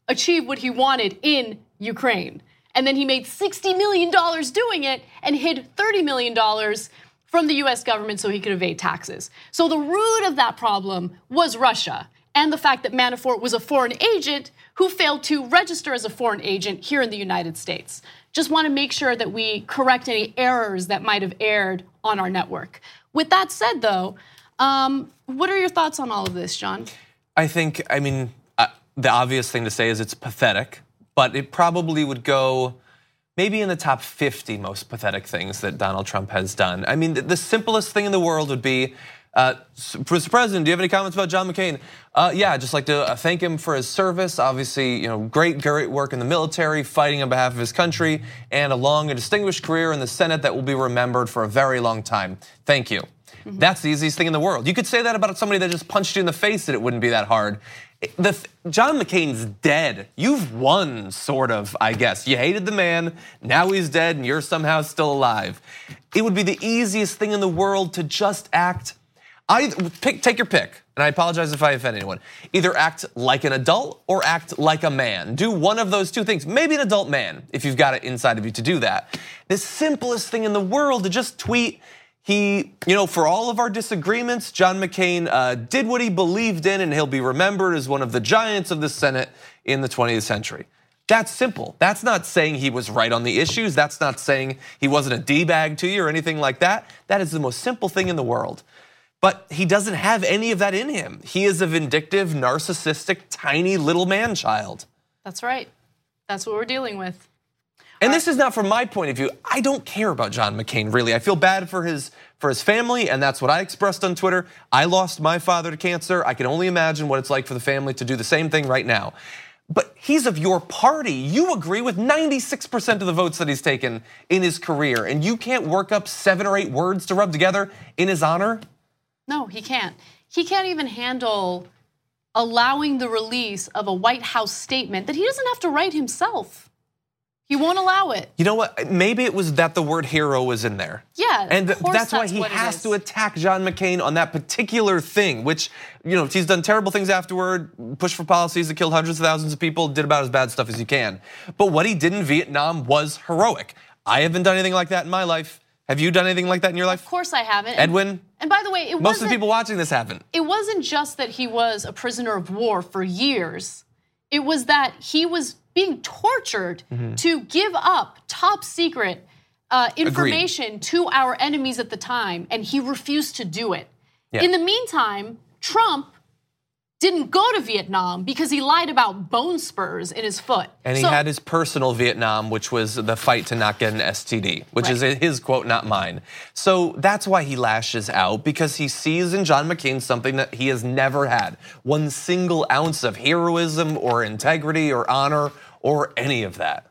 achieve what he wanted in Ukraine. And then he made sixty million dollars doing it and hid thirty million dollars from the U S government so he could evade taxes. So the root of that problem was Russia and the fact that Manafort was a foreign agent who failed to register as a foreign agent here in the United States. Just want to make sure that we correct any errors that might have aired on our network. With that said, though, um, what are your thoughts on all of this, John? I think, I mean, uh, the obvious thing to say is it's pathetic, but it probably would go maybe in the top fifty most pathetic things that Donald Trump has done. I mean, the, the simplest thing in the world would be, uh, Mister President, do you have any comments about John McCain? Uh, yeah, I'd just like to uh, thank him for his service. Obviously, you know, great, great work in the military, fighting on behalf of his country, and a long and distinguished career in the Senate that will be remembered for a very long time. Thank you. Mm-hmm. That's the easiest thing in the world. You could say that about somebody that just punched you in the face and it wouldn't be that hard. The, John McCain's dead. You've won, sort of, I guess. You hated the man, now he's dead and you're somehow still alive. It would be the easiest thing in the world to just act, either, pick, take your pick, and I apologize if I offend anyone. Either act like an adult or act like a man. Do one of those two things. Maybe an adult man, if you've got it inside of you to do that. The simplest thing in the world to just tweet, he, you know, for all of our disagreements, John McCain uh, did what he believed in and he'll be remembered as one of the giants of the Senate in the twentieth century. That's simple. That's not saying he was right on the issues. That's not saying he wasn't a D-bag to you or anything like that. That is the most simple thing in the world. But he doesn't have any of that in him. He is a vindictive, narcissistic, tiny little man-child. That's right. That's what we're dealing with. And this is not from my point of view. I don't care about John McCain, really. I feel bad for his for his family, and that's what I expressed on Twitter. I lost my father to cancer. I can only imagine what it's like for the family to do the same thing right now. But he's of your party. You agree with ninety-six percent of the votes that he's taken in his career, and you can't work up seven or eight words to rub together in his honor? No, he can't. He can't even handle allowing the release of a White House statement that he doesn't have to write himself. He won't allow it. You know what? Maybe it was that the word hero was in there. Yeah, and of course that's why that's he what it has is. to attack John McCain on that particular thing, which, you know, he's done terrible things afterward, pushed for policies that killed hundreds of thousands of people, did about as bad stuff as he can. But what he did in Vietnam was heroic. I haven't done anything like that in my life. Have you done anything like that in your life? Of course I haven't. Edwin? And by the way, it Most wasn't, of the people watching this haven't. It wasn't just that he was a prisoner of war for years. It was that he was being tortured mm-hmm. to give up top secret uh, information Agreed. to our enemies at the time, and he refused to do it. Yeah. In the meantime, Trump didn't go to Vietnam because he lied about bone spurs in his foot. And he so, had his personal Vietnam, which was the fight to not get an S T D, which right. is his quote, not mine. So that's why he lashes out, because he sees in John McCain something that he has never had. One single ounce of heroism or integrity or honor or any of that.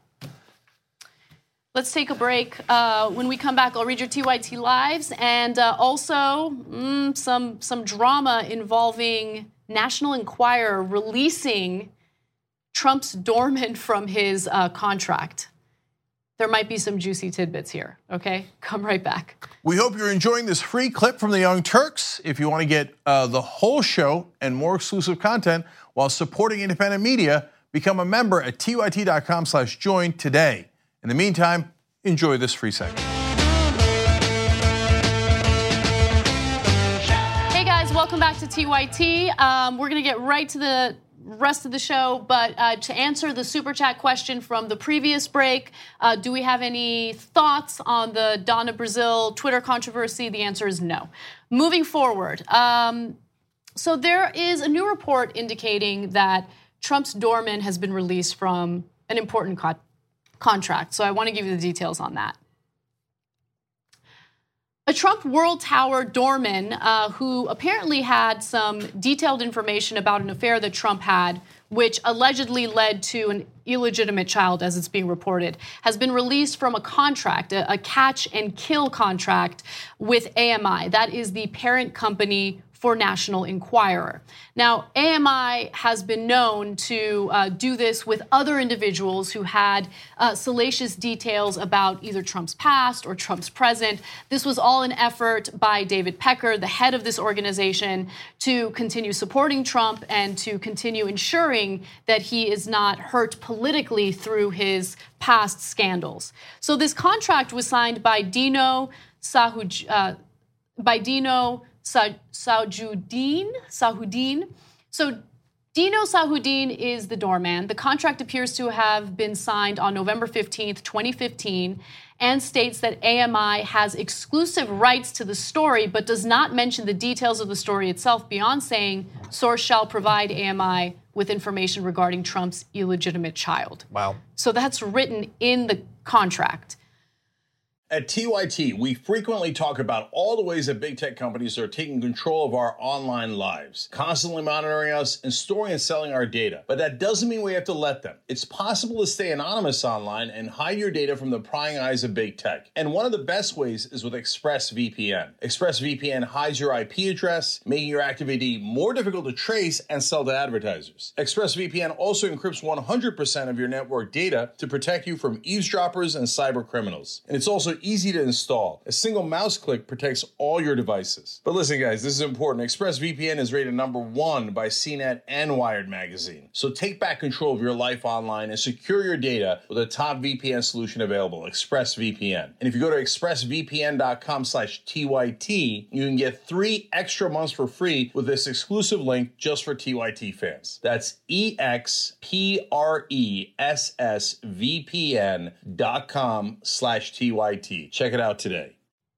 Let's take a break. Uh, when we come back, I'll read your T Y T lives, and uh, also mm, some some drama involving National Enquirer releasing Trump's doorman from his uh, contract. There might be some juicy tidbits here, okay? Come right back. We hope you're enjoying this free clip from the Young Turks. If you want to get uh, the whole show and more exclusive content while supporting independent media, become a member at T Y T dot com slash join today. In the meantime, enjoy this free segment. Hey guys, welcome back to T Y T. Um, we're gonna get right to the rest of the show, but uh, to answer the super chat question from the previous break, uh, do we have any thoughts on the Donna Brazile Twitter controversy? The answer is no. Moving forward, um, so there is a new report indicating that Trump's doorman has been released from an important co- contract. So I want to give you the details on that. A Trump World Tower doorman uh, who apparently had some detailed information about an affair that Trump had, which allegedly led to an illegitimate child, as it's being reported, has been released from a contract, a, a catch and kill contract with A M I. That is the parent company for National Enquirer. Now, A M I has been known to uh, do this with other individuals who had uh, salacious details about either Trump's past or Trump's present. This was all an effort by David Pecker, the head of this organization, to continue supporting Trump and to continue ensuring that he is not hurt politically through his past scandals. So this contract was signed by Dino Sahuj, uh, by Dino Sahuddin, Sahuddin. So Dino Sahuddin is the doorman. The contract appears to have been signed on November fifteenth, twenty fifteen, and states that A M I has exclusive rights to the story, but does not mention the details of the story itself beyond saying source shall provide A M I with information regarding Trump's illegitimate child. Wow. So that's written in the contract. At T Y T, we frequently talk about all the ways that big tech companies are taking control of our online lives, constantly monitoring us and storing and selling our data. But that doesn't mean we have to let them. It's possible to stay anonymous online and hide your data from the prying eyes of big tech. And one of the best ways is with ExpressVPN. ExpressVPN hides your I P address, making your activity more difficult to trace and sell to advertisers. ExpressVPN also encrypts one hundred percent of your network data to protect you from eavesdroppers and cyber criminals. And it's also easy to install. A single mouse click protects all your devices. But listen, guys, this is important. ExpressVPN is rated number one by C net and Wired magazine. So take back control of your life online and secure your data with a top V P N solution available, ExpressVPN. And if you go to expressvpn.com slash TYT, you can get three extra months for free with this exclusive link just for T Y T fans. That's E X P R E S S V P N dot com slash T Y T. Check it out today.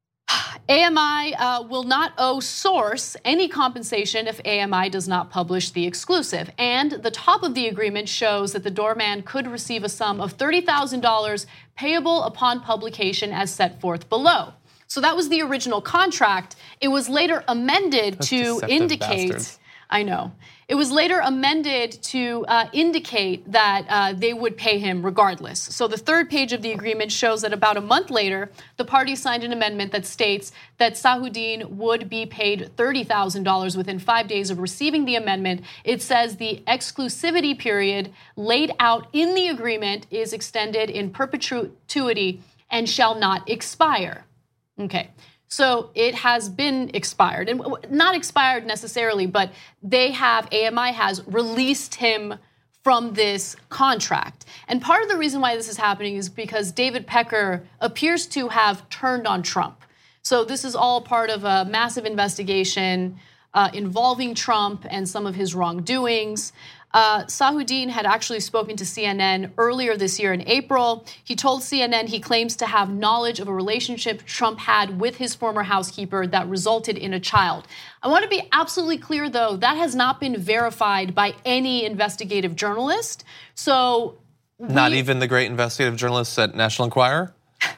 A M I uh, will not owe Source any compensation if A M I does not publish the exclusive. And the top of the agreement shows that the doorman could receive a sum of thirty thousand dollars payable upon publication as set forth below. So that was the original contract. It was later amended Those to deceptive indicate, bastards. I know. It was later amended to uh, indicate that uh, they would pay him regardless. So the third page of the agreement shows that about a month later, the parties signed an amendment that states that Sahuddin would be paid thirty thousand dollars within five days of receiving the amendment. It says the exclusivity period laid out in the agreement is extended in perpetuity and shall not expire. Okay. So it has been expired, and not expired necessarily, but they have, A M I has released him from this contract. And part of the reason why this is happening is because David Pecker appears to have turned on Trump. So this is all part of a massive investigation uh, involving Trump and some of his wrongdoings. Uh, Sahuddin had actually spoken to C N N earlier this year in April. He told C N N he claims to have knowledge of a relationship Trump had with his former housekeeper that resulted in a child. I want to be absolutely clear, though, that has not been verified by any investigative journalist. So, not we, even the great investigative journalists at National Enquirer?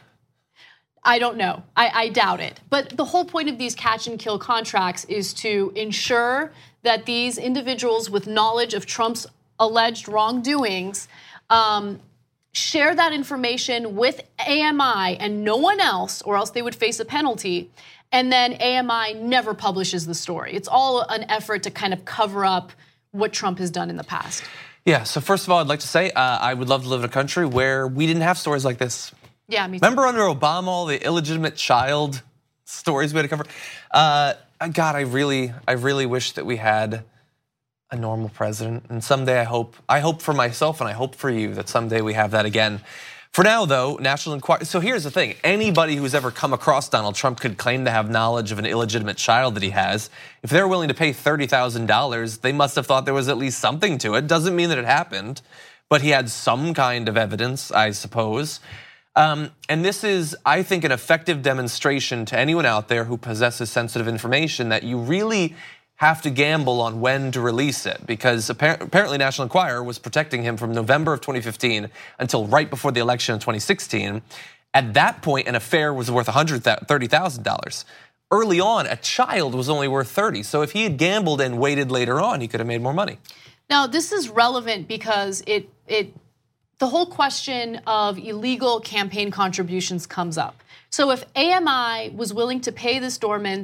I don't know. I, I doubt it. But the whole point of these catch and kill contracts is to ensure that these individuals with knowledge of Trump's alleged wrongdoings um, share that information with A M I and no one else, or else they would face a penalty. And then A M I never publishes the story. It's all an effort to kind of cover up what Trump has done in the past. Yeah, so first of all, I'd like to say uh, I would love to live in a country where we didn't have stories like this. Yeah, me too. Remember under Obama, all the illegitimate child stories we had to cover? Uh, God, I really, I really wish that we had a normal president. And someday I hope, I hope for myself and I hope for you that someday we have that again. For now, though, National Enquirer. So here's the thing. Anybody who's ever come across Donald Trump could claim to have knowledge of an illegitimate child that he has. If they're willing to pay thirty thousand dollars, they must have thought there was at least something to it. Doesn't mean that it happened, but he had some kind of evidence, I suppose. Um, and this is, I think, an effective demonstration to anyone out there who possesses sensitive information that you really have to gamble on when to release it, because apparently National Enquirer was protecting him from November of twenty fifteen until right before the election in twenty sixteen. At that point, an affair was worth one hundred thirty thousand dollars. Early on, a child was only worth thirty. So if he had gambled and waited later on, he could have made more money. Now, this is relevant because it it the whole question of illegal campaign contributions comes up. So if A M I was willing to pay this doorman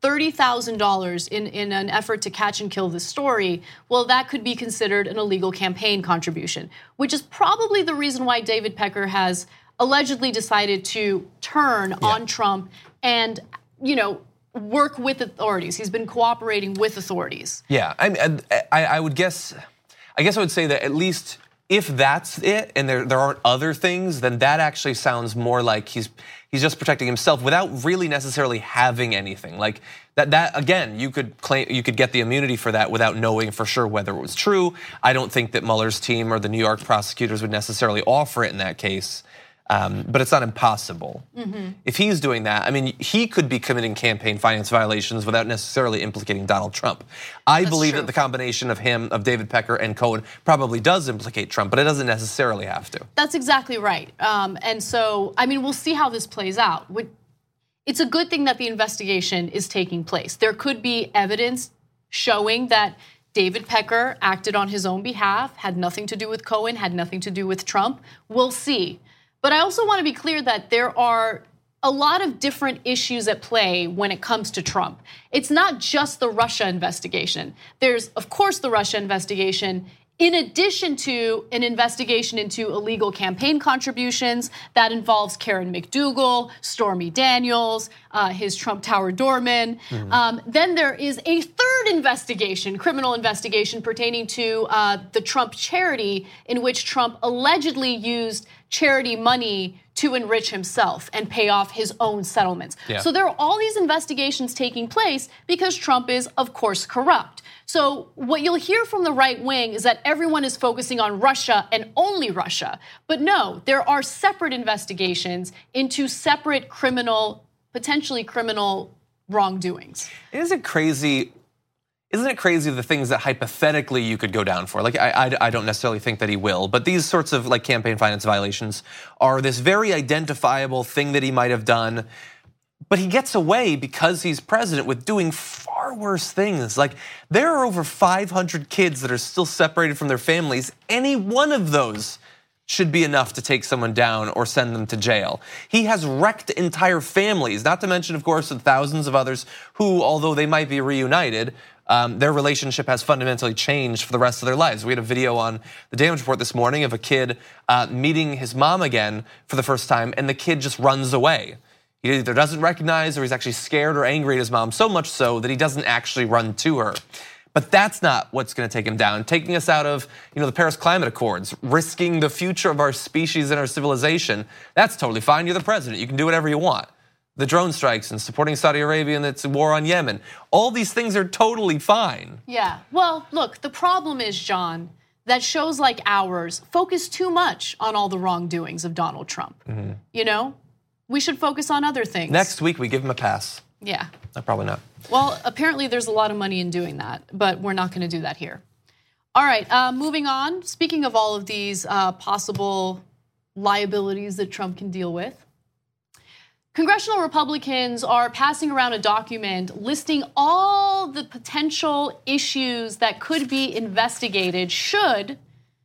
thirty thousand dollars in, in an effort to catch and kill this story, well, that could be considered an illegal campaign contribution, which is probably the reason why David Pecker has allegedly decided to turn yeah. on Trump and, you know, work with authorities. He's been cooperating with authorities. Yeah, I, I, I would guess, I guess I would say that at least if that's it and there, there aren't other things, then that actually sounds more like he's he's just protecting himself without really necessarily having anything. Like that, that again, you could claim, you could get the immunity for that without knowing for sure whether it was true. I don't think that Mueller's team or the New York prosecutors would necessarily offer it in that case. Um, but it's not impossible. Mm-hmm. If he's doing that, I mean, he could be committing campaign finance violations without necessarily implicating Donald Trump. I That's believe true. that the combination of him, of David Pecker and Cohen probably does implicate Trump, but it doesn't necessarily have to. That's exactly right. Um, and so, I mean, we'll see how this plays out. It's a good thing that the investigation is taking place. There could be evidence showing that David Pecker acted on his own behalf, had nothing to do with Cohen, had nothing to do with Trump. We'll see. But I also want to be clear that there are a lot of different issues at play when it comes to Trump. It's not just the Russia investigation. There's, of course, the Russia investigation, in addition to an investigation into illegal campaign contributions that involves Karen McDougal, Stormy Daniels, uh, his Trump Tower doorman. Mm-hmm. Um, then there is a third investigation, criminal investigation pertaining to uh, the Trump charity, in which Trump allegedly used charity money to enrich himself and pay off his own settlements. Yeah. So there are all these investigations taking place because Trump is, of course, corrupt. So what you'll hear from the right wing is that everyone is focusing on Russia and only Russia. But no, there are separate investigations into separate criminal, potentially criminal wrongdoings. Isn't it crazy? Isn't it crazy the things that hypothetically you could go down for? Like, I, I, I don't necessarily think that he will, but these sorts of like campaign finance violations are this very identifiable thing that he might have done. But he gets away because he's president with doing far worse things. Like, there are over five hundred kids that are still separated from their families. Any one of those should be enough to take someone down or send them to jail. He has wrecked entire families, not to mention, of course, the thousands of others who, although they might be reunited, um, their relationship has fundamentally changed for the rest of their lives. We had a video on the Damage Report this morning of a kid uh, meeting his mom again for the first time, and the kid just runs away. He either doesn't recognize or he's actually scared or angry at his mom, so much so that he doesn't actually run to her. But that's not what's gonna take him down. Taking us out of, you know, the Paris Climate Accords, risking the future of our species and our civilization, that's totally fine. You're the president, you can do whatever you want. The drone strikes and supporting Saudi Arabia in its war on Yemen, all these things are totally fine. Yeah, well, look, the problem is, John, that shows like ours focus too much on all the wrongdoings of Donald Trump, mm-hmm. you know? We should focus on other things. Next week, we give him a pass. Yeah. No, probably not. Well, apparently there's a lot of money in doing that, but we're not going to do that here. All right, uh, moving on. Speaking of all of these uh, possible liabilities that Trump can deal with, congressional Republicans are passing around a document listing all the potential issues that could be investigated should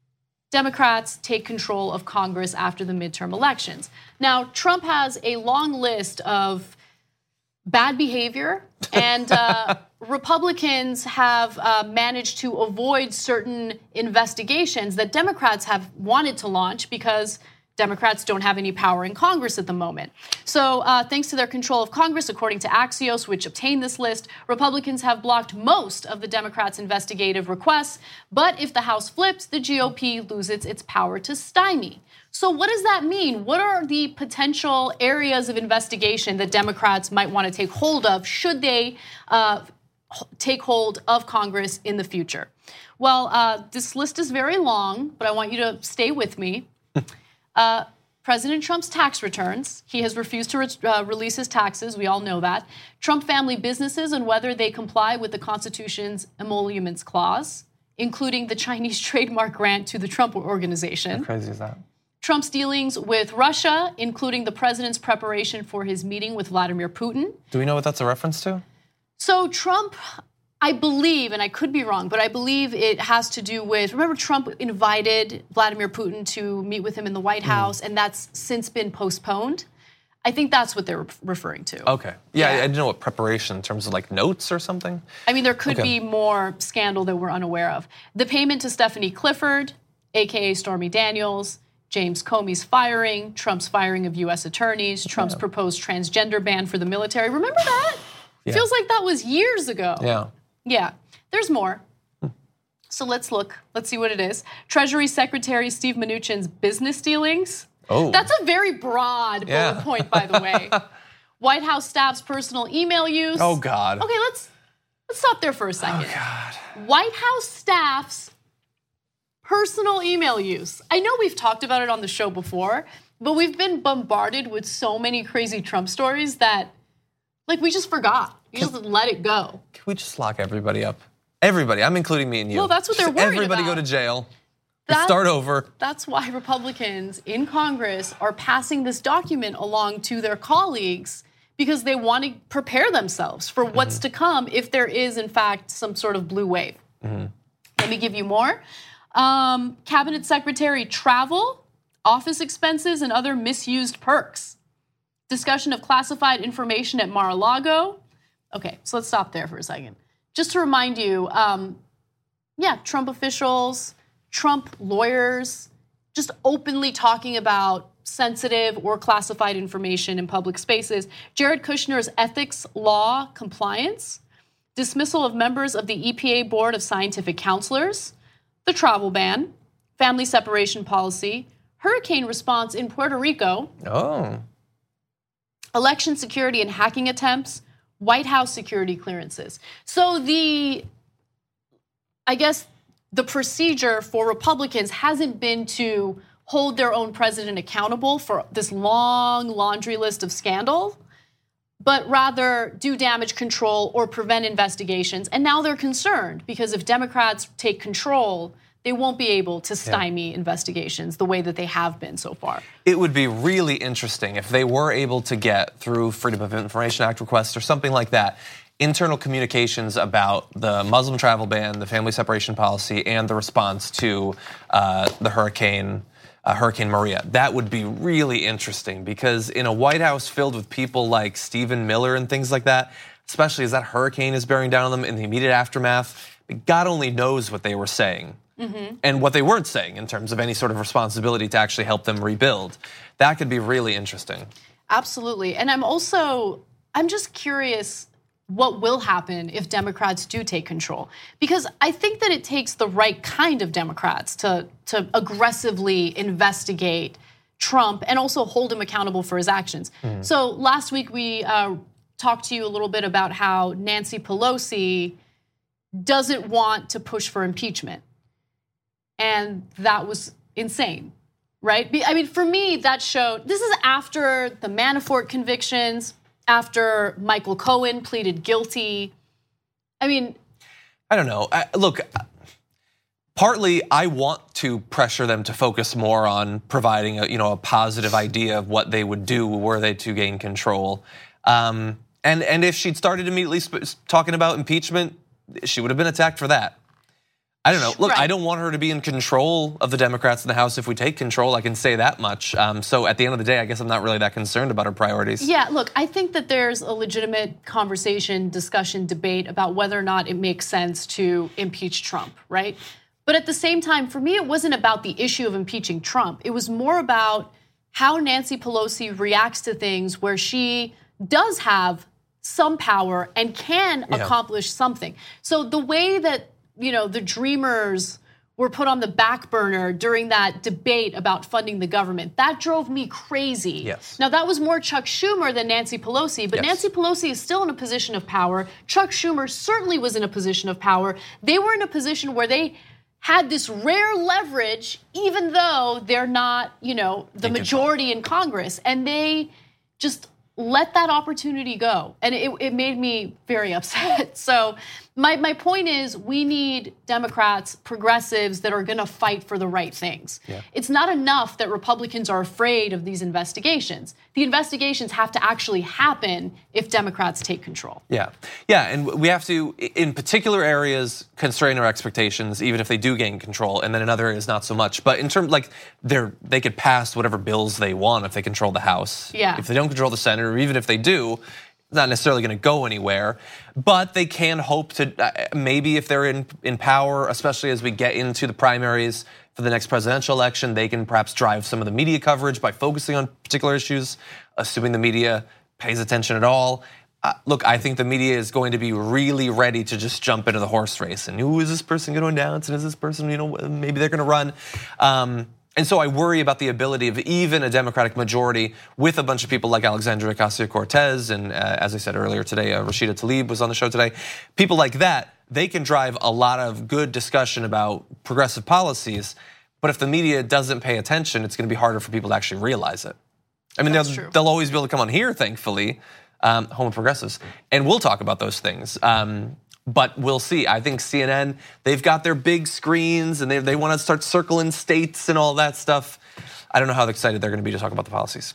Democrats take control of Congress after the midterm elections. Now, Trump has a long list of bad behavior, and uh, Republicans have uh, managed to avoid certain investigations that Democrats have wanted to launch because Democrats don't have any power in Congress at the moment. So uh, thanks to their control of Congress, according to Axios, which obtained this list, Republicans have blocked most of the Democrats' investigative requests. But if the House flips, the G O P loses its power to stymie. So what does that mean? What are the potential areas of investigation that Democrats might want to take hold of should they uh, take hold of Congress in the future? Well, uh, this list is very long, but I want you to stay with me. Uh, President Trump's tax returns. He has refused to re- uh, release his taxes. We all know that. Trump family businesses and whether they comply with the Constitution's emoluments clause, including the Chinese trademark grant to the Trump Organization. How crazy is that? Trump's dealings with Russia, including the president's preparation for his meeting with Vladimir Putin. Do we know what that's a reference to? So Trump, I believe, and I could be wrong, but I believe it has to do with, remember Trump invited Vladimir Putin to meet with him in the White House, mm. and that's since been postponed. I think that's what they're referring to. Okay. Yeah, Yeah. I didn't know what preparation in terms of like notes or something. I mean, there could Okay. be more scandal that we're unaware of. The payment to Stephanie Clifford, A K A Stormy Daniels, James Comey's firing, Trump's firing of U S attorneys, Trump's Yeah. proposed transgender ban for the military. Remember that? Yeah. Feels like that was years ago. Yeah. Yeah, there's more. So let's look, let's see what it is. Treasury Secretary Steve Mnuchin's business dealings. Oh. That's a very broad Yeah. bullet point, by the way. White House staff's personal email use. Oh, God. Okay, let's let's stop there for a second. Oh, God. White House staff's personal email use. I know we've talked about it on the show before, but we've been bombarded with so many crazy Trump stories that, like, we just forgot. We just let it go. Can we just lock everybody up? Everybody. I'm including me and you. Well, that's what they're Just worried Everybody about. go to jail. That- Start over. That's why Republicans in Congress are passing this document along to their colleagues because they want to prepare themselves for what's Mm-hmm. to come if there is, in fact, some sort of blue wave. Mm-hmm. Let me give you more. Um, Cabinet Secretary travel, office expenses, and other misused perks. Discussion of classified information at Mar-a-Lago. Okay, so let's stop there for a second. Just to remind you, um, yeah, Trump officials, Trump lawyers, just openly talking about sensitive or classified information in public spaces. Jared Kushner's ethics law compliance, dismissal of members of the E P A Board of Scientific Counselors, the travel ban, family separation policy, hurricane response in Puerto Rico, Oh. election security and hacking attempts, White House security clearances. So the, I guess, the procedure for Republicans hasn't been to hold their own president accountable for this long laundry list of scandal, but rather do damage control or prevent investigations. And now they're concerned because if Democrats take control, they won't be able to stymie investigations the way that they have been so far. It would be really interesting if they were able to get through Freedom of Information Act requests or something like that, internal communications about the Muslim travel ban, the family separation policy, and the response to uh, the hurricane, uh, Hurricane Maria. That would be really interesting because in a White House filled with people like Stephen Miller and things like that, especially as that hurricane is bearing down on them in the immediate aftermath, God only knows what they were saying. Mm-hmm. And what they weren't saying in terms of any sort of responsibility to actually help them rebuild. That could be really interesting. Absolutely. And I'm also, I'm just curious what will happen if Democrats do take control. Because I think that it takes the right kind of Democrats to, to aggressively investigate Trump and also hold him accountable for his actions. Mm. So last week we uh, talked to you a little bit about how Nancy Pelosi doesn't want to push for impeachment. And that was insane, right? I mean, for me, that showed, this is after the Manafort convictions, after Michael Cohen pleaded guilty. I mean, I don't know. I, look, partly I want to pressure them to focus more on providing a, you know, a positive idea of what they would do were they to gain control. Um, and, and if she'd started immediately sp- talking about impeachment, she would have been attacked for that. I don't know. Look, right. I don't want her to be in control of the Democrats in the House if we take control. I can say that much. Um, so at the end of the day, I guess I'm not really that concerned about her priorities. Yeah, look, I think that there's a legitimate conversation, discussion, debate about whether or not it makes sense to impeach Trump, right? But at the same time, for me, it wasn't about the issue of impeaching Trump. It was more about how Nancy Pelosi reacts to things where she does have some power and can yeah. accomplish something. So the way that you know, the Dreamers were put on the back burner during that debate about funding the government. That drove me crazy. Yes. Now, that was more Chuck Schumer than Nancy Pelosi, but yes. Nancy Pelosi is still in a position of power. Chuck Schumer certainly was in a position of power. They were in a position where they had this rare leverage, even though they're not, you know, the majority in Congress. And they just let that opportunity go. And it, it made me very upset. So My, my point is we need Democrats, progressives that are going to fight for the right things. Yeah. It's not enough that Republicans are afraid of these investigations. The investigations have to actually happen if Democrats take control. Yeah, yeah, and we have to, in particular areas, constrain our expectations, even if they do gain control, and then in other areas not so much. But in terms, like, they're they could pass whatever bills they want if they control the House. Yeah. If they don't control the Senate, or even if they do, it's not necessarily going to go anywhere, but they can hope to, uh, maybe if they're in, in power, especially as we get into the primaries for the next presidential election, they can perhaps drive some of the media coverage by focusing on particular issues, assuming the media pays attention at all. Uh, look, I think the media is going to be really ready to just jump into the horse race. And who is this person going to announce? And is this person, you know, maybe they're going to run. Um, And so I worry about the ability of even a Democratic majority with a bunch of people like Alexandria Ocasio-Cortez and, uh, as I said earlier today, uh, Rashida Tlaib was on the show today. People like that, they can drive a lot of good discussion about progressive policies. But if the media doesn't pay attention, it's going to be harder for people to actually realize it. I mean, they'll, they'll always be able to come on here, thankfully, um, home of progressives, and we'll talk about those things. Um, But we'll see. I think C N N, they've got their big screens and they, they want to start circling states and all that stuff. I don't know how excited they're going to be to talk about the policies.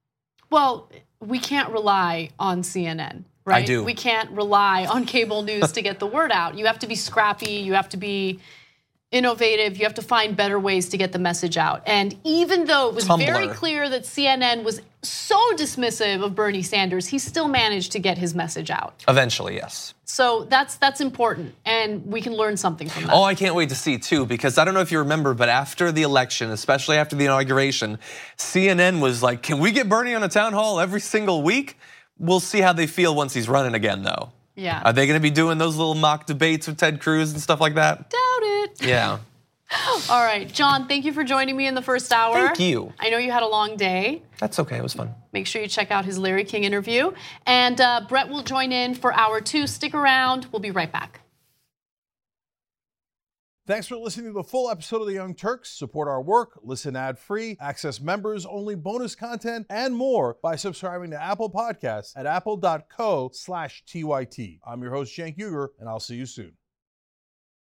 Well, we can't rely on C N N, right? I do. We can't rely on cable news to get the word out. You have to be scrappy. You have to be innovative. You have to find better ways to get the message out. And even though it was Tumblr. very clear that C N N was so dismissive of Bernie Sanders, he still managed to get his message out. Eventually, yes. So that's that's important, and we can learn something from that. Oh, I can't wait to see too, because I don't know if you remember, but after the election, especially after the inauguration, C N N was like, can we get Bernie on a town hall every single week? We'll see how they feel once he's running again, though. Yeah. Are they going to be doing those little mock debates with Ted Cruz and stuff like that? Doubt it. Yeah. All right, John, thank you for joining me in the first hour. Thank you. I know you had a long day. That's okay, it was fun. Make sure you check out his Larry King interview. And uh, Brett will join in for hour two. Stick around, we'll be right back. Thanks for listening to the full episode of The Young Turks. Support our work, listen ad-free, access members-only bonus content, and more by subscribing to Apple Podcasts at apple dot co slash T Y T. I'm your host, Cenk Uygur, and I'll see you soon.